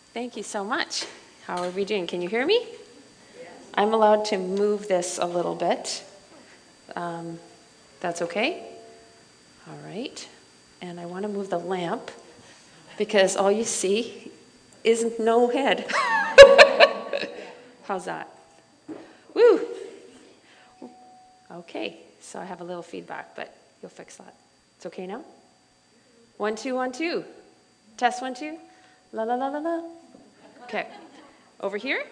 Thank you so much. How are we doing? Can you hear me? Yes. I'm allowed to move this a little bit. That's okay? All right. And I want to move the lamp because all you see is no head. How's that? Woo! Okay, so I have a little feedback, but you'll fix that. It's okay now? 1, 2, 1, 2. Test 1, 2. La la la la la. Okay. Over here?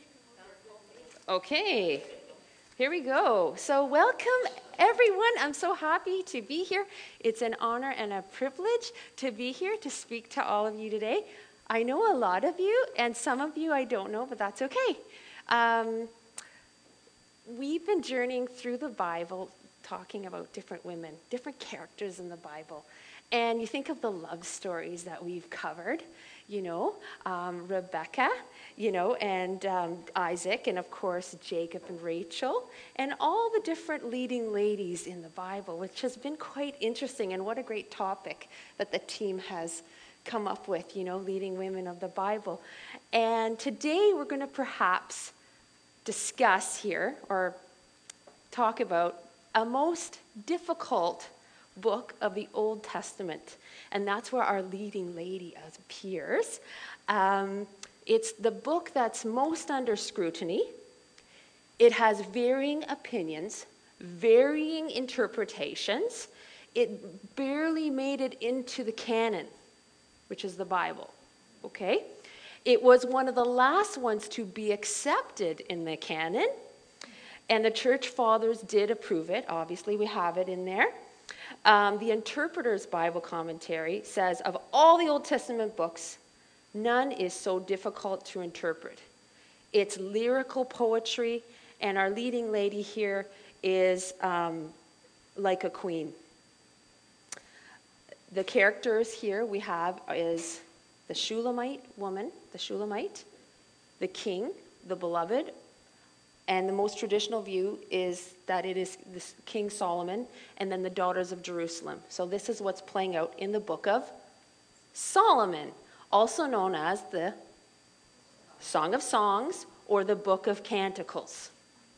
Okay. Here we go. So welcome, everyone. I'm so happy to be here. It's an honor and a privilege to be here to speak to all of you today. I know a lot of you, and some of you I don't know, but that's okay. We've been journeying through the Bible, talking about different women, different characters in the Bible. And you think of the love stories that we've covered, Rebecca, and Isaac, and of course, Jacob and Rachel, and all the different leading ladies in the Bible, which has been quite interesting. And what a great topic that the team has come up with, leading women of the Bible. And today we're going to perhaps discuss here or talk about a most difficult book of the Old Testament, and that's where our leading lady appears. It's the book that's most under scrutiny. It has varying opinions, varying interpretations. It barely made it into the canon, which is the Bible, okay? It was one of the last ones to be accepted in the canon, and the church fathers did approve it. Obviously, we have it in there. The Interpreter's Bible Commentary says, of all the Old Testament books, none is so difficult to interpret. It's lyrical poetry, and our leading lady here is like a queen. The characters here we have is the Shulamite woman, the king, the beloved, and the most traditional view is that it is this King Solomon and then the daughters of Jerusalem. So this is what's playing out in the book of Solomon, also known as the Song of Songs or the Book of Canticles.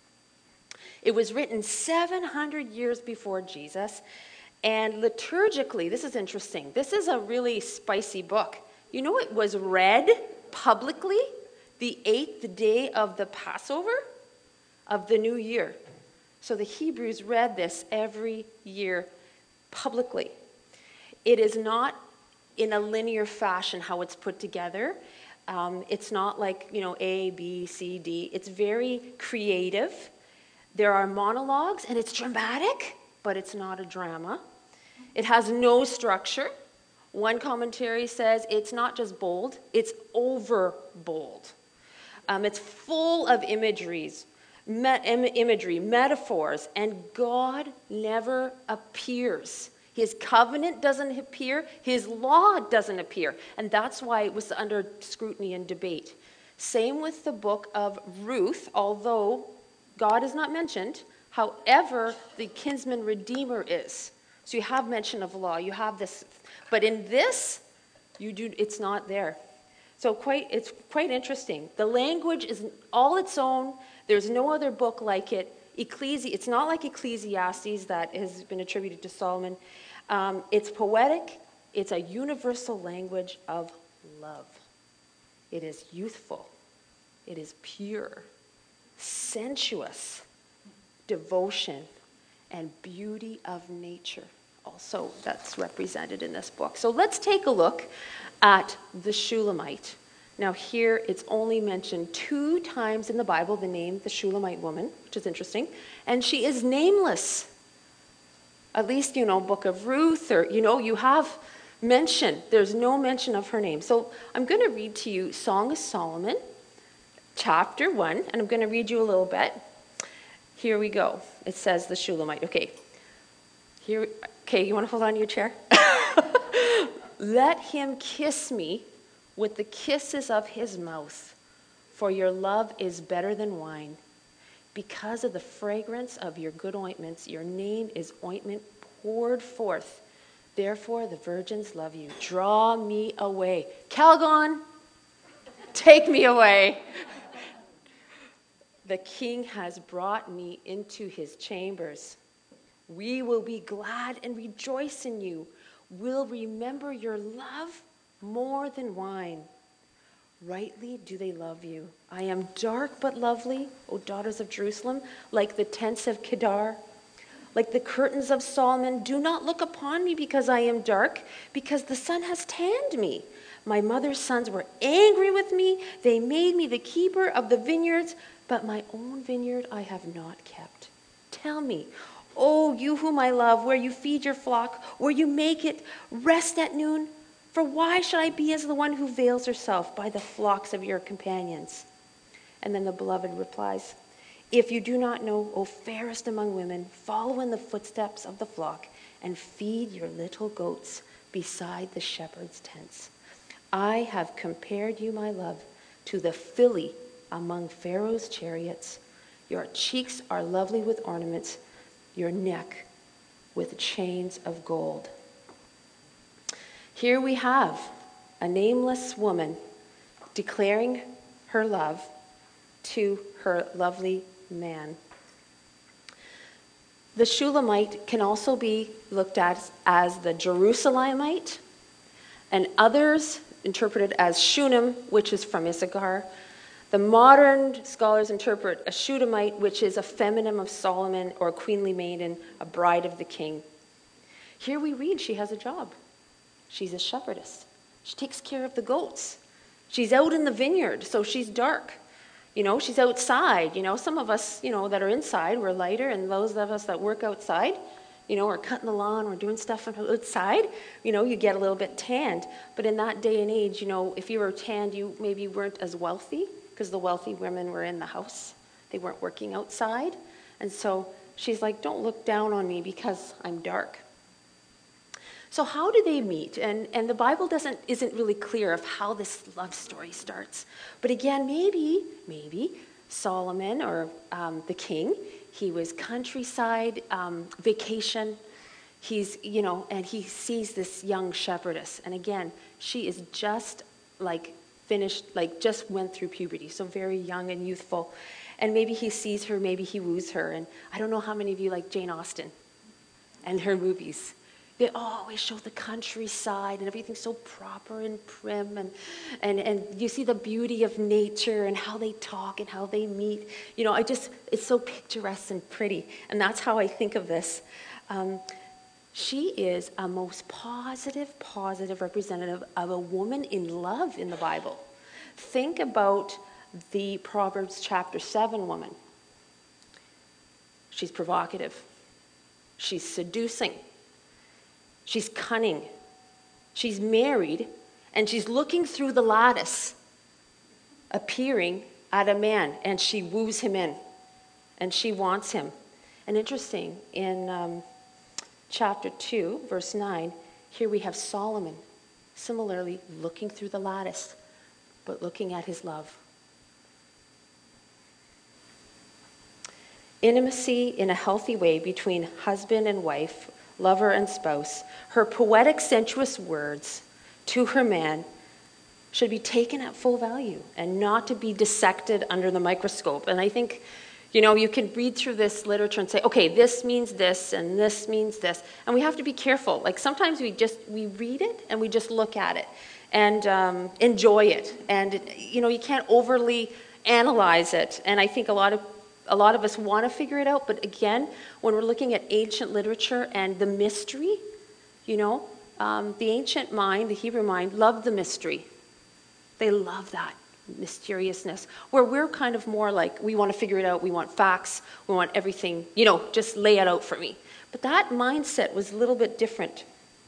It was written 700 years before Jesus, and liturgically, this is interesting. This is a really spicy book. It was read publicly the 8th day of the Passover of the new year. So the Hebrews read this every year publicly. It is not in a linear fashion how it's put together. It's not like, A, B, C, D. It's very creative. There are monologues, and it's dramatic, but it's not a drama. It has no structure. One commentary says it's not just bold, it's over bold. It's full of imagery, metaphors, and God never appears. His covenant doesn't appear, his law doesn't appear, and that's why it was under scrutiny and debate. Same with the book of Ruth, although God is not mentioned, however, the kinsman redeemer is. So you have mention of law, you have this, but in this, it's not there. So it's quite interesting. The language is all its own. There's no other book like it. It's not like Ecclesiastes that has been attributed to Solomon. It's poetic. It's a universal language of love. It is youthful. It is pure, sensuous, devotion, and beauty of nature. Also, that's represented in this book. So let's take a look at the Shulamite. Now here, it's only mentioned 2 times in the Bible, the name, the Shulamite woman, which is interesting. And she is nameless. At least, book of Ruth, or, you have mention. There's no mention of her name. So I'm going to read to you Song of Solomon, chapter 1, and I'm going to read you a little bit. Here we go. It says the Shulamite. Okay, you want to hold on to your chair? Let him kiss me with the kisses of his mouth, for your love is better than wine. Because of the fragrance of your good ointments, your name is ointment poured forth. Therefore the virgins love you. Draw me away. Calgon! Take me away. The king has brought me into his chambers. We will be glad and rejoice in you. We'll remember your love more than wine. Rightly do they love you. I am dark but lovely, O daughters of Jerusalem, like the tents of Kedar, like the curtains of Solomon. Do not look upon me because I am dark, because the sun has tanned me. My mother's sons were angry with me. They made me the keeper of the vineyards, but my own vineyard I have not kept. Tell me, O you whom I love, where you feed your flock, where you make it rest at noon. For why should I be as the one who veils herself by the flocks of your companions? And then the beloved replies, if you do not know, O fairest among women, follow in the footsteps of the flock and feed your little goats beside the shepherd's tents. I have compared you, my love, to the filly among Pharaoh's chariots. Your cheeks are lovely with ornaments, your neck with chains of gold. Here we have a nameless woman declaring her love to her lovely man. The Shulamite can also be looked at as the Jerusalemite, and others interpreted as Shunem, which is from Issachar. The modern scholars interpret a Shulamite, which is a feminine of Solomon or a queenly maiden, a bride of the king. Here we read she has a job. She's a shepherdess. She takes care of the goats. She's out in the vineyard, so she's dark. She's outside. Some of us, that are inside, we're lighter, and those of us that work outside, are cutting the lawn, we're doing stuff outside, you get a little bit tanned. But in that day and age, if you were tanned, you maybe weren't as wealthy, because the wealthy women were in the house. They weren't working outside. And so she's like, don't look down on me because I'm dark. So how do they meet? And the Bible isn't really clear of how this love story starts. But again, maybe Solomon or the king, he was countryside, vacation. And he sees this young shepherdess. And again, she is just just went through puberty, so very young and youthful. And maybe he sees her, maybe he woos her. And I don't know how many of you like Jane Austen and her movies. They always show the countryside and everything's so proper and prim, and you see the beauty of nature and how they talk and how they meet. It's so picturesque and pretty, and that's how I think of this. She is a most positive representative of a woman in love in the Bible. Think about the Proverbs chapter 7 woman. She's provocative. She's seducing. She's cunning. She's married, and she's looking through the lattice, appearing at a man, and she woos him in, and she wants him. And interesting, in chapter 2, verse 9, here we have Solomon, similarly looking through the lattice, but looking at his love. Intimacy in a healthy way between husband and wife, lover and spouse, her poetic, sensuous words to her man should be taken at full value and not to be dissected under the microscope. And I think, you can read through this literature and say, okay, this means this and this means this. And we have to be careful. Like sometimes we read it and we just look at it and enjoy it. And, you can't overly analyze it. And I think a lot of us want to figure it out, but again, when we're looking at ancient literature and the mystery, the ancient mind, the Hebrew mind, loved the mystery. They love that mysteriousness, where we're kind of more like, we want to figure it out, we want facts, we want everything, just lay it out for me. But that mindset was a little bit different.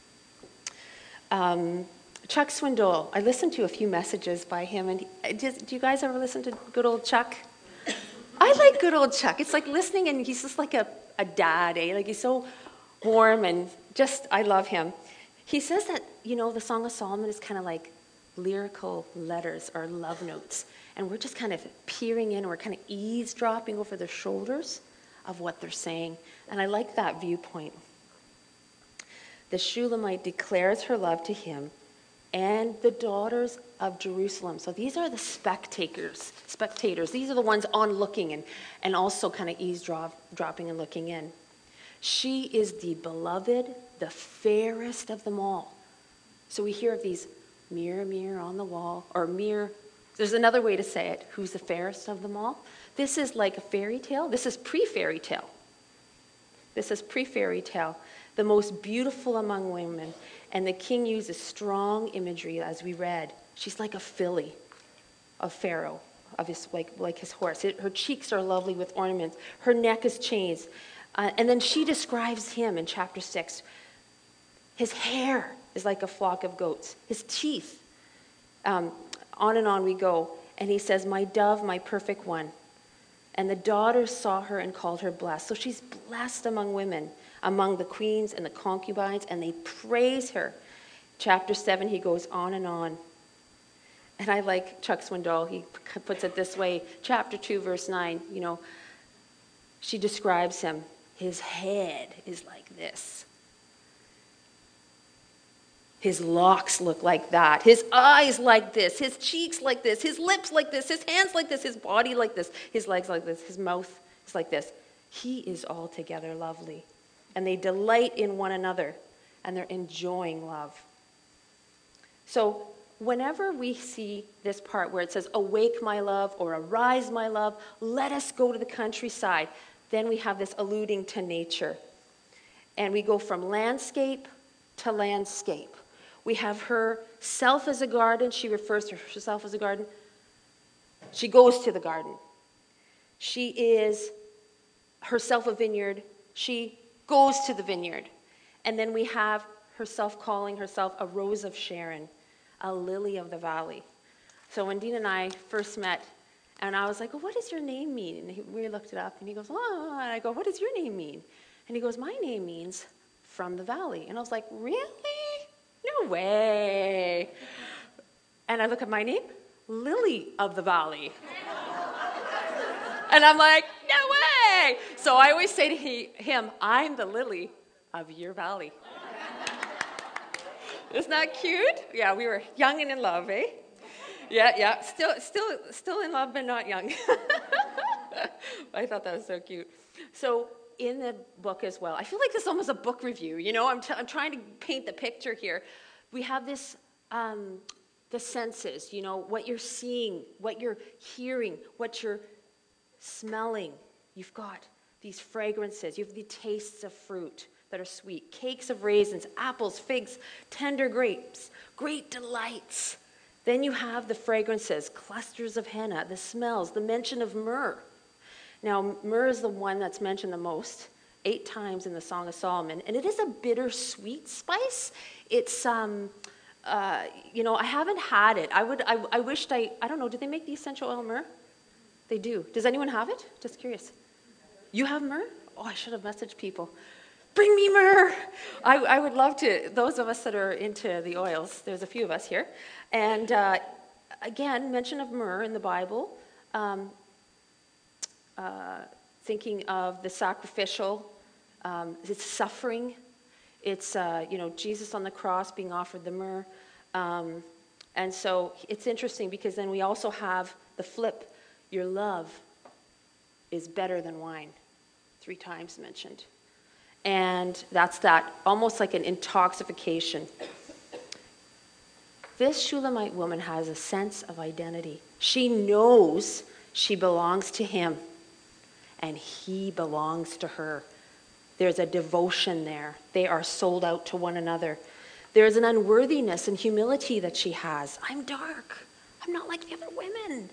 Chuck Swindoll, I listened to a few messages by him, and do you guys ever listen to good old Chuck? I like good old Chuck. It's like listening, and he's just like a dad, eh? Like he's so warm and just, I love him. He says that, the Song of Solomon is kind of like lyrical letters or love notes. And we're just kind of peering in, we're kind of eavesdropping over their shoulders of what they're saying. And I like that viewpoint. The Shulamite declares her love to him, and the daughters of Jerusalem. So these are the spectators. These are the ones on looking and also kind of eavesdropping and looking in. She is the beloved, the fairest of them all. So we hear of these mirror, mirror on the wall, or mirror. There's another way to say it. Who's the fairest of them all? This is like a fairy tale. This is pre-fairy tale. This is pre-fairy tale. The most beautiful among women. And the king uses strong imagery, as we read. She's like a filly of Pharaoh, of his like his horse. Her cheeks are lovely with ornaments. Her neck is chains. And then she describes him in chapter 6. His hair is like a flock of goats. His teeth. On and on we go. And he says, my dove, my perfect one. And the daughters saw her and called her blessed. So she's blessed among women, among the queens and the concubines, and they praise her. Chapter 7, he goes on and on. And I like Chuck Swindoll. He puts it this way. Chapter 2, verse 9, she describes him. His head is like this. His locks look like that. His eyes like this. His cheeks like this. His lips like this. His hands like this. His body like this. His legs like this. His mouth is like this. He is altogether lovely. And they delight in one another. And they're enjoying love. So whenever we see this part where it says, awake, my love, or arise, my love, let us go to the countryside, then we have this alluding to nature. And we go from landscape to landscape. We have herself as a garden. She refers to herself as a garden. She goes to the garden. She is herself a vineyard. She goes to the vineyard. And then we have herself calling herself a rose of Sharon, a lily of the valley. So when Dean and I first met, and I was like, well, what does your name mean? And we looked it up, and he goes, oh, and I go, what does your name mean? And he goes, my name means from the valley. And I was like, really? No way. And I look at my name, Lily of the Valley. And I'm like, no way. So I always say to him, I'm the lily of your valley. Isn't that cute? Yeah, we were young and in love, eh? Yeah. Still in love, but not young. I thought that was so cute. So in the book as well, I feel like this is almost a book review. I'm trying to paint the picture here. We have this, the senses. What you're seeing, what you're hearing, what you're smelling. You've got these fragrances. You have the tastes of fruit that are sweet, cakes of raisins, apples, figs, tender grapes, great delights. Then you have the fragrances, clusters of henna, the smells, the mention of myrrh. Now, myrrh is the one that's mentioned the most, 8 times in the Song of Solomon, and it is a bittersweet spice. It's, I haven't had it. I wished I don't know, do they make the essential oil myrrh? They do. Does anyone have it? Just curious. You have myrrh? Oh, I should have messaged people. Bring me myrrh. I would love to. Those of us that are into the oils, there's a few of us here. And again, mention of myrrh in the Bible, thinking of the sacrificial, it's suffering. It's, Jesus on the cross being offered the myrrh. And so it's interesting because then we also have the flip. Your love is better than wine, 3 times mentioned. And that's that, almost like an intoxication. This Shulamite woman has a sense of identity. She knows she belongs to him, and he belongs to her. There's a devotion there. They are sold out to one another. There's an unworthiness and humility that she has. I'm dark. I'm not like the other women.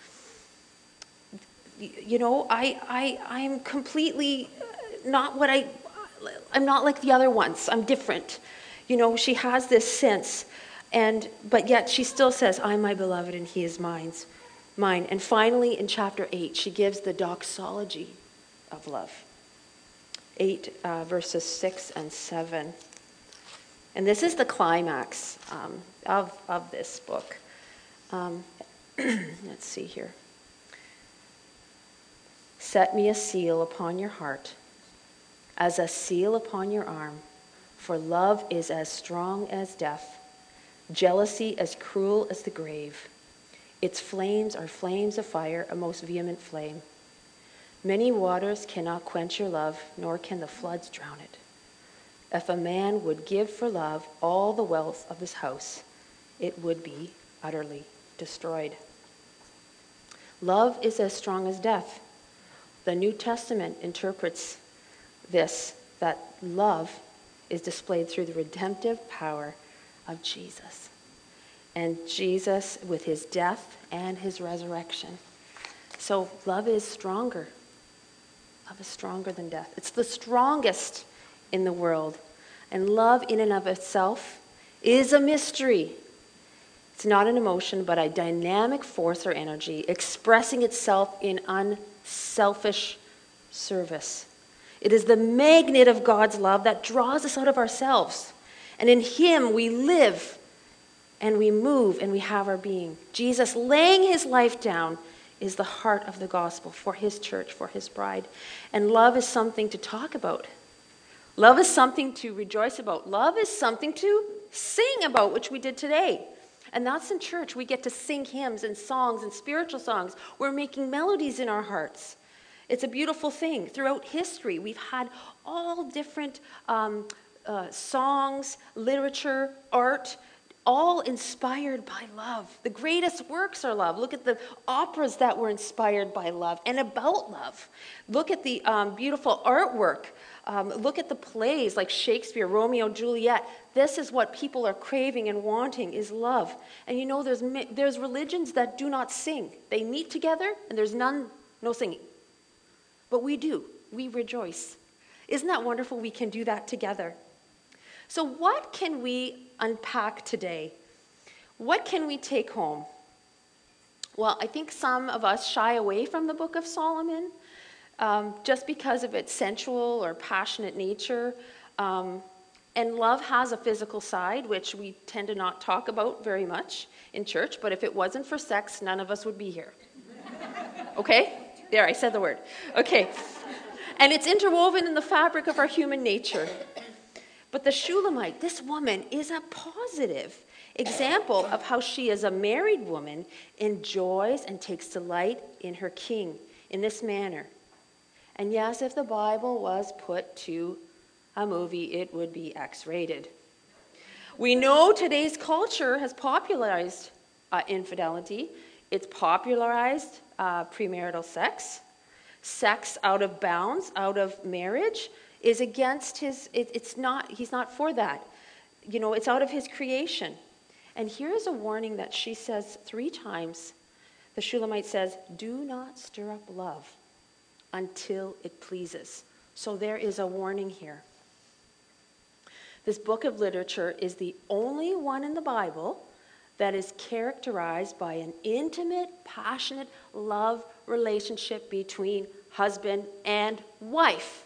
I'm completely not what I'm not like the other ones. I'm different. She has this sense, but yet she still says, I'm my beloved and he is mine. And finally, in chapter 8, she gives the doxology of love. 8 verses 6 and 7. And this is the climax of this book. Let's see here. Set me a seal upon your heart, as a seal upon your arm, for love is as strong as death. jealousy as cruel as the grave. Its flames are flames of fire, a most vehement flame. Many waters cannot quench your love, nor can the floods drown it. If a man would give for love all the wealth of his house, it would be utterly destroyed. Love is as strong as death. The New Testament interprets this, that love is displayed through the redemptive power of Jesus. And Jesus with his death and his resurrection. So love is stronger. Love is stronger than death. It's the strongest in the world. And love in and of itself is a mystery. It's not an emotion, but a dynamic force or energy expressing itself in unselfish service. It is the magnet of God's love that draws us out of ourselves. And in him we live and we move and we have our being. Jesus laying his life down is the heart of the gospel for his church, for his bride. And love is something to talk about. Love is something to rejoice about. Love is something to sing about, which we did today. And that's in church. We get to sing hymns and songs and spiritual songs. We're making melodies in our hearts. It's a beautiful thing. Throughout history, we've had all different songs, literature, art, all inspired by love. The greatest works are love. Look at the operas that were inspired by love and about love. Look at the beautiful artwork. Look at the plays like Shakespeare, Romeo and Juliet. This is what people are craving and wanting is love. And you know, there's religions that do not sing. They meet together and there's no singing. But we do. We rejoice. Isn't that wonderful? We can do that together. So what can we unpack today? What can we take home? Well, I think some of us shy away from the Book of Solomon just because of its sensual or passionate nature. And love has a physical side, which we tend to not talk about very much in church. But if it wasn't for sex, none of us would be here. Okay? There, I said the word. Okay. And it's interwoven in the fabric of our human nature. But the Shulamite, this woman, is a positive example of how she, as a married woman, enjoys and takes delight in her king in this manner. And yes, if the Bible was put to a movie, it would be X-rated. We know today's culture has popularized infidelity. It's popularized premarital sex. Sex out of bounds, out of marriage, is against his, he's not for that. You know, it's out of his creation. And here's a warning that she says 3 times. The Shulamite says, do not stir up love until it pleases. So there is a warning here. This book of literature is the only one in the Bible that is characterized by an intimate, passionate love relationship between husband and wife.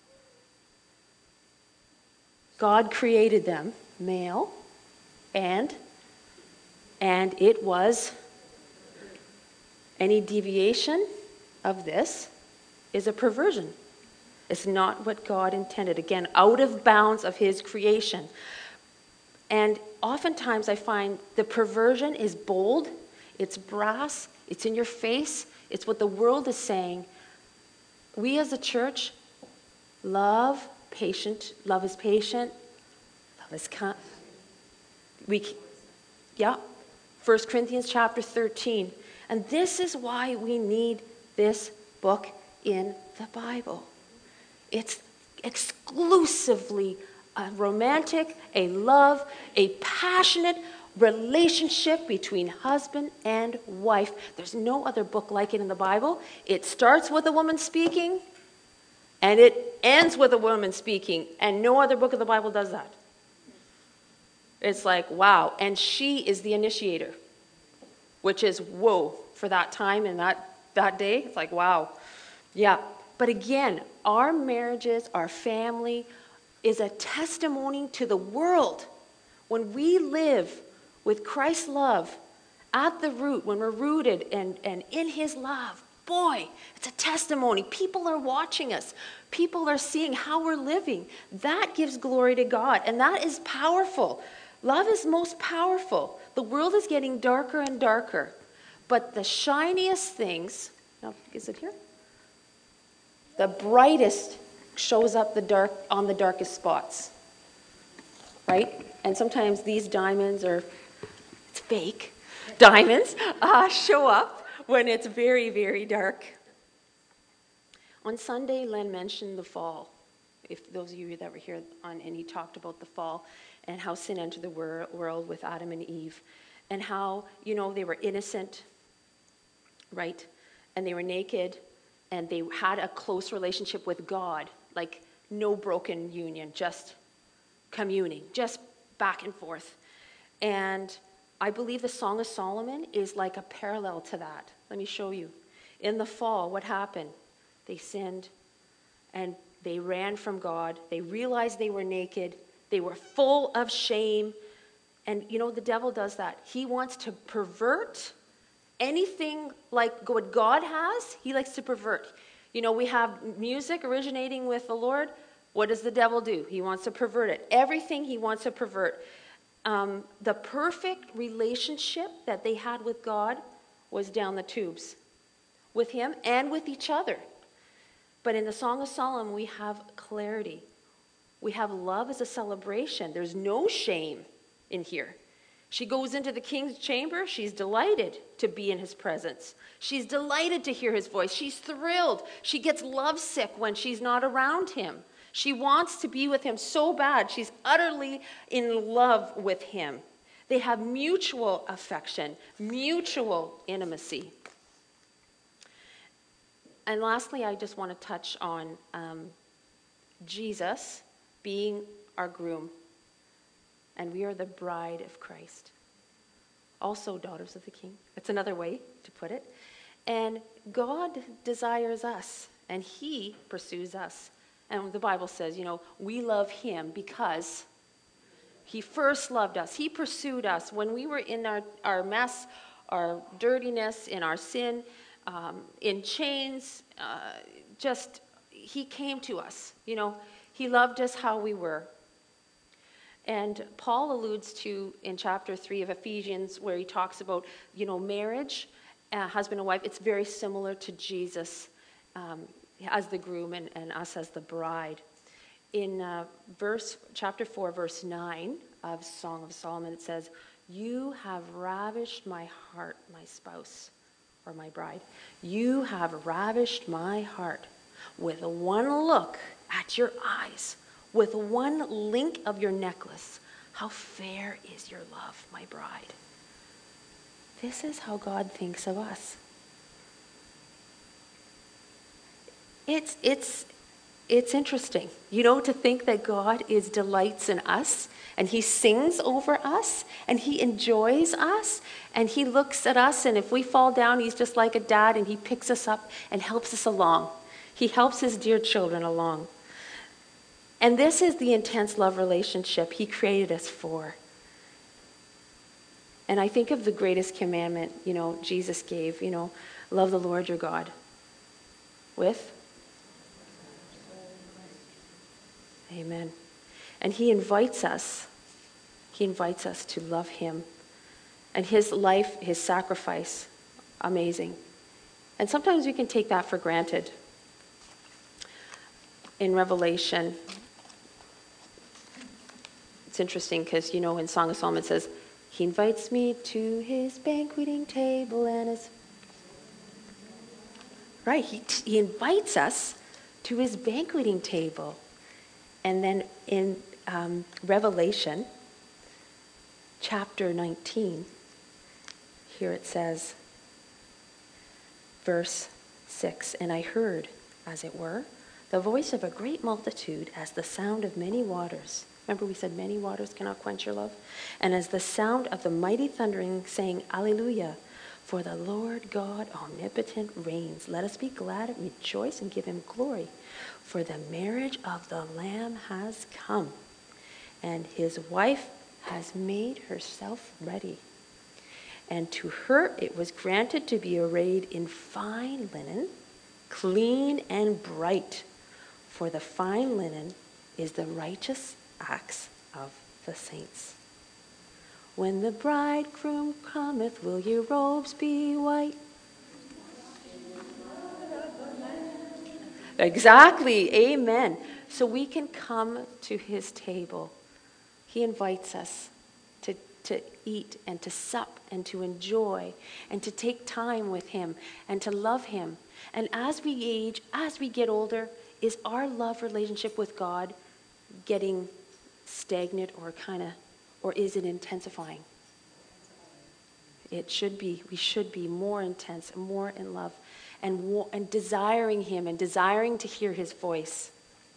God created them, male, and it was, any deviation of this is a perversion. It's not what God intended. Again, out of bounds of his creation. And oftentimes I find the perversion is bold, it's brass, it's in your face, it's what the world is saying. We as a church, love is patient, love is kind. 1 Corinthians chapter 13. And this is why we need this book in the Bible. It's exclusively a romantic, a love, a passionate relationship between husband and wife. There's no other book like it in the Bible. It starts with a woman speaking, and it ends with a woman speaking, and no other book of the Bible does that. It's like, wow. And she is the initiator, which is whoa for that time and that day. It's like, wow. Yeah. But again, our marriages, our family is a testimony to the world. When we live with Christ's love at the root, when we're rooted and in his love, boy, it's a testimony. People are watching us. People are seeing how we're living. That gives glory to God, and that is powerful. Love is most powerful. The world is getting darker and darker. But the shiniest things, now, is it here? The brightest shows up on the darkest spots. Right? And sometimes these diamonds it's fake diamonds, show up when it's very, very dark. On Sunday, Len mentioned the fall. If those of you that were here and he talked about the fall and how sin entered the world with Adam and Eve, and how, they were innocent, right? And they were naked, and they had a close relationship with God, like no broken union, just communing, just back and forth. And I believe the Song of Solomon is like a parallel to that. Let me show you. In the fall, what happened? They sinned, and they ran from God. They realized they were naked. They were full of shame. And the devil does that. He wants to pervert anything like what God has. He likes to pervert. We have music originating with the Lord. What does the devil do? He wants to pervert it. Everything he wants to pervert. The perfect relationship that they had with God was down the tubes, with him and with each other. But in the Song of Solomon, we have clarity. We have love as a celebration. There's no shame in here. She goes into the king's chamber. She's delighted to be in his presence. She's delighted to hear his voice. She's thrilled. She gets lovesick when she's not around him. She wants to be with him so bad. She's utterly in love with him. They have mutual affection, mutual intimacy. And lastly, I just want to touch on Jesus being our groom. And we are the bride of Christ. Also daughters of the King. That's another way to put it. And God desires us, and he pursues us. And the Bible says, we love him because he first loved us. He pursued us when we were in our mess, our dirtiness, in our sin, in chains. He came to us. He loved us how we were. And Paul alludes to in chapter 3 of Ephesians where he talks about, marriage, husband and wife. It's very similar to Jesus as the groom and us as the bride. In chapter 4, verse 9 of Song of Solomon, it says, "You have ravished my heart, my spouse," or my bride. "You have ravished my heart with one look at your eyes, with one link of your necklace. How fair is your love, my bride." This is how God thinks of us. It's interesting, to think that God delights in us, and he sings over us, and he enjoys us, and he looks at us, and if we fall down, he's just like a dad, and he picks us up and helps us along. He helps his dear children along. And this is the intense love relationship he created us for. And I think of the greatest commandment, Jesus gave, love the Lord your God with. Amen. And he invites us to love him. And his life, his sacrifice, amazing. And sometimes we can take that for granted. In Revelation, it's interesting because, in Song of Solomon it says, he invites me to his banqueting table and his... Right, he invites us to his banqueting table. And then in Revelation, chapter 19, here it says, verse 6, "And I heard, as it were, the voice of a great multitude as the sound of many waters." Remember we said many waters cannot quench your love? "And as the sound of the mighty thundering, saying, Alleluia, for the Lord God omnipotent reigns. Let us be glad and rejoice and give him glory. For the marriage of the Lamb has come, and his wife has made herself ready. And to her it was granted to be arrayed in fine linen, clean and bright. For the fine linen is the righteous acts of the saints." When the bridegroom cometh, will your robes be white? Exactly. Amen. So we can come to his table. He invites us to eat and to sup and to enjoy and to take time with him and to love him. And as we age, as we get older, is our love relationship with God getting stagnant or is it intensifying? It should be. We should be more intense and more in love and desiring him and desiring to hear his voice.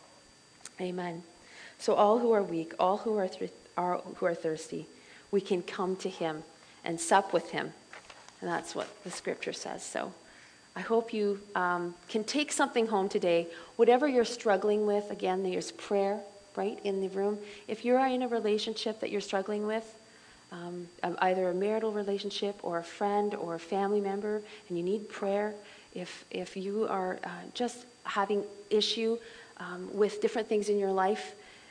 Amen. So all who are weak, all who are thirsty, we can come to him and sup with him. And that's what the scripture says. So I hope you can take something home today. Whatever you're struggling with, again, there's prayer right in the room. If you're in a relationship that you're struggling with, either a marital relationship or a friend or a family member, and you need prayer, if you are just having issue with different things in your life,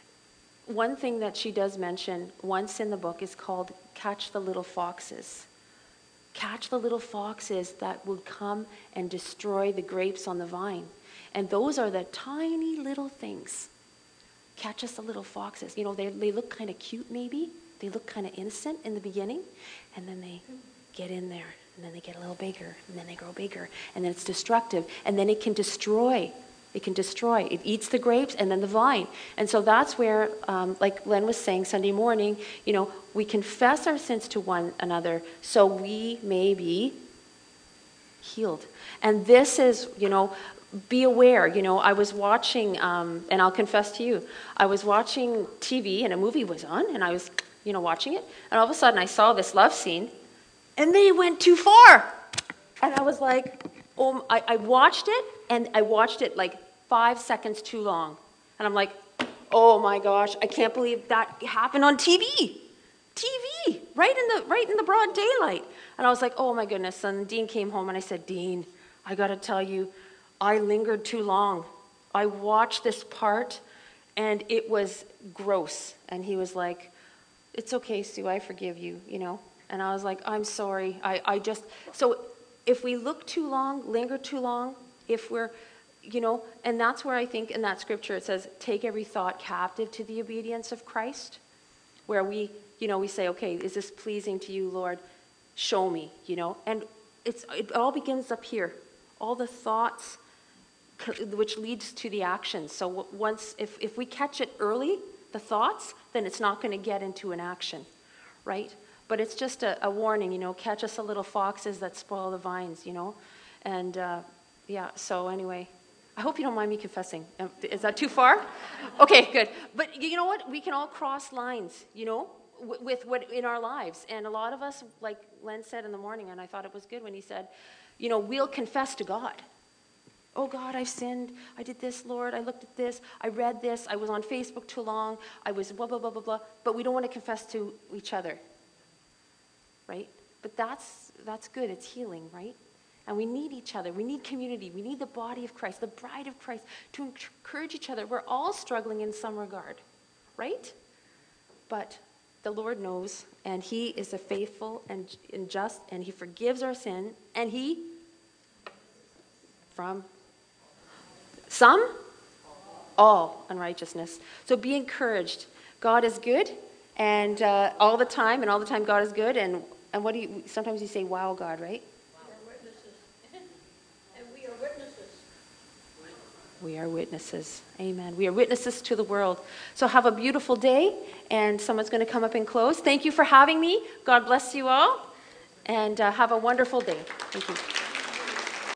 one thing that she does mention once in the book is called Catch the Little Foxes. Catch the little foxes that will come and destroy the grapes on the vine. And those are the tiny little things. Catch us the little foxes. You know, they look kind of cute maybe. They look kind of innocent in the beginning. And then they get in there. And then they get a little bigger. And then they grow bigger. And then it's destructive. And then it can destroy. It can destroy. It eats the grapes and then the vine. And so that's where, like Len was saying Sunday morning, you know, we confess our sins to one another so we may be healed. And this is, you know, be aware. You know, I was watching, and I'll confess to you, I was watching TV and a movie was on and I was, you know, watching it. And all of a sudden I saw this love scene and they went too far. And I was like, oh, I watched it and I watched it like 5 seconds too long. And I'm like, oh my gosh, I can't believe that happened on TV. TV, right in the broad daylight. And I was like, oh my goodness. And Dean came home and I said, Dean, I got to tell you, I lingered too long. I watched this part and it was gross. And he was like, it's okay, Sue, I forgive you, you know. And I was like, I'm sorry. So if we look too long, linger too long, if we're, you know, and that's where I think in that scripture it says, take every thought captive to the obedience of Christ, where we, you know, we say, okay, is this pleasing to you, Lord? Show me, you know. And it all begins up here. All the thoughts, which leads to the actions. So once, if we catch it early, the thoughts, then it's not going to get into an action, right? But it's just a warning, you know, catch us the little foxes that spoil the vines, you know. And yeah, so anyway, I hope you don't mind me confessing. Is that too far? Okay, good. But you know what? We can all cross lines, you know, with what in our lives. And a lot of us, like Len said in the morning, and I thought it was good when he said, you know, we'll confess to God. Oh, God, I've sinned. I did this, Lord. I looked at this. I read this. I was on Facebook too long. I was blah, blah, blah, blah, blah. But we don't want to confess to each other, right? But that's good. It's healing, right? And we need each other. We need community. We need the body of Christ, the bride of Christ, to encourage each other. We're all struggling in some regard, right? But the Lord knows, and he is a faithful and just, and he forgives our sin, and he, from some, all unrighteousness. So be encouraged. God is good, and all the time God is good. And what do you, sometimes you say, wow, God, right? We are witnesses. Amen. We are witnesses to the world. So have a beautiful day, and someone's going to come up and close. Thank you for having me. God bless you all, and have a wonderful day. Thank you.